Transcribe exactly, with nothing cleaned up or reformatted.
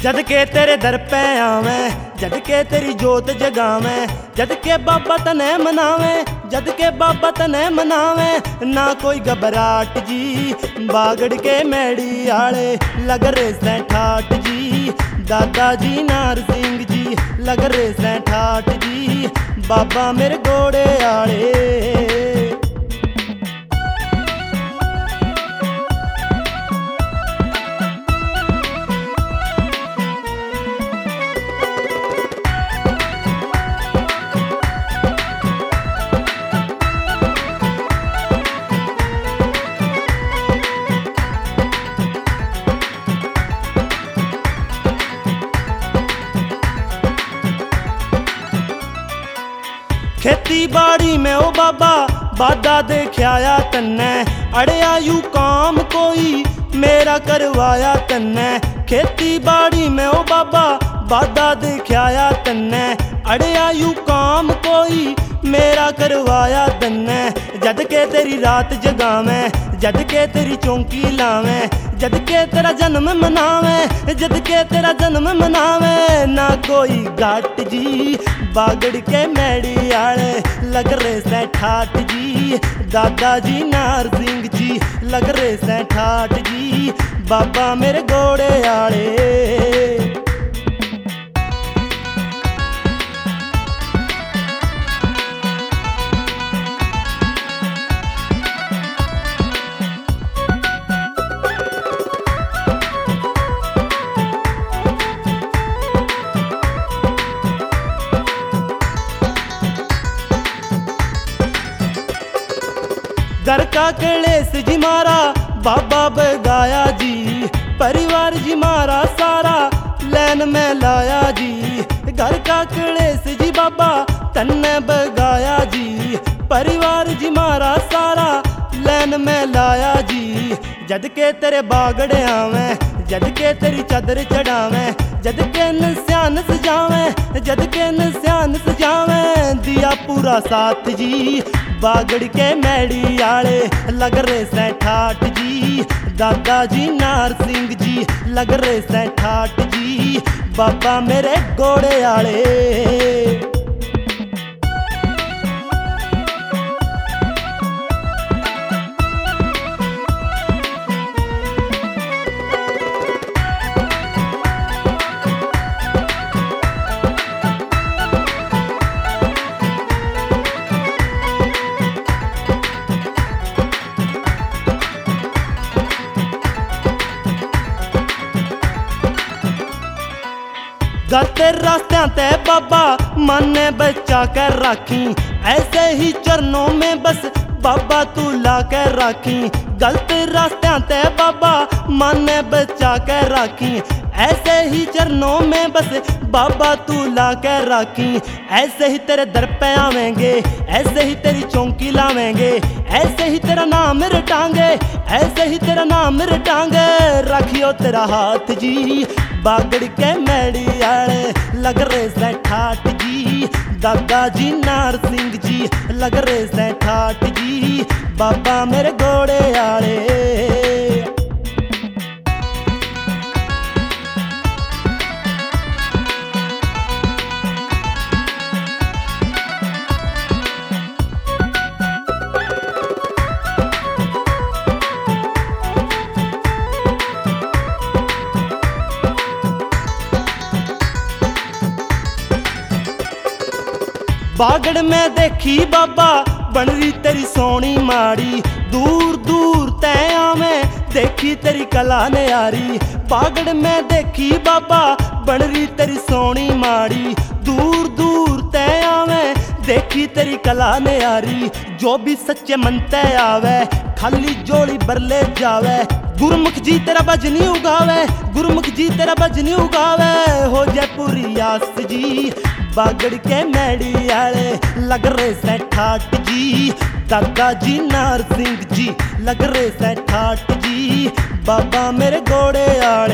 जद के तेरे दर पे आवें, जद के तेरी जोत जगावें, जद के बाबा तने मनावें, जद के बाबा तने मनावें, ना कोई घबराहट जी। बागड़ के मैड़ी आले लग रहे से ठाठ जी, दादा जी नार सिंह जी लग रहे से ठाठ जी, बाबा मेरे घोड़े आले। खेती बाड़ी में ओ बाबा बाधा देखिया तन्ने, अड़िया यू काम कोई मेरा करवाया तन्ने। खेती बाड़ी में ओ बाबा बाधा देखिया तन्ने, अड़िया यू काम कोई मेरा करवाया तन्ने। जद के तेरी रात जगावें, जद के तेरी चौंकी लावें, जद के तेरा जन्म मनावें, जद के तेरा जन्म मनावें, ना कोई घाट जी। बागड़ के मैड़ी आले लग रहे से ठाठ जी, दादा जी नार सिंह जी लग रहे से ठाठ जी, बाबा मेरे घोड़े आले। घर का कलेश जी मारा बाबा बगाया जी, परिवार जी मारा सारा लैन में लाया जी। घर का कलेश जी बाबा तन्ने बगाया जी, परिवार जी मारा सारा लैन में लाया जी। जद के तेरे बागड़े आवें, जद के तेरी चादर चढ़ावें, जद के नस्यान सजावें, जद के नस्यान सजावें, दिया पूरा साथ जी। बागड़ के मैड़ी आले लग रहे से ठाठ जी, दादा जी नार सिंह जी लग रहे से ठाठ जी, बाबा मेरे घोड़े आले। गलते रास्ते ते बाबा मन ने बचा कर राखी, ऐसे ही चरणों में बस बाबा तू ला कर राखी। गलते रास्ते ते बाबा मन ने बचा कर राखी, ऐसे ही चरणों में बस बाबा तू ला कर राखी। ऐसे ही तेरे दर पे आवेंगे, ऐसे ही तेरी चौंकी लावेंगे, ऐसे ही तेरा नाम रटांगे, ऐसे ही तेरा नाम रटांगे, रखियो तेरा हाथ जी। बागड़ के मैड़ी आले लग रहे से ठाठ जी, दादा जी नार सिंह जी लग रहे से ठाठ जी, बाबा मेरे घोड़े आले। बागड़ में देखी बाबा बन रही तेरी सोनी माड़ी, दूर दूर तय आवें देखी तेरी कला न्यारी। बागड़ में देखी बाबा बन रही तेरी सोनी माड़ी, दूर दूर तय आवें देखी तेरी कला न्यारी। जो भी सच्चे मन तय आवे खाली जोड़ी बरले जावे, गुरमुख जी तेरा भजनी उगावे, गुरमुख जी तेरा भजनी उगावे, हो जाए पूरी आस जी। बागड़ के मैड़ी आले लग रहे से ठाठ जी, दादा जी नार सिंह जी लग रहे से ठाठ जी, बाबा मेरे घोड़े आले।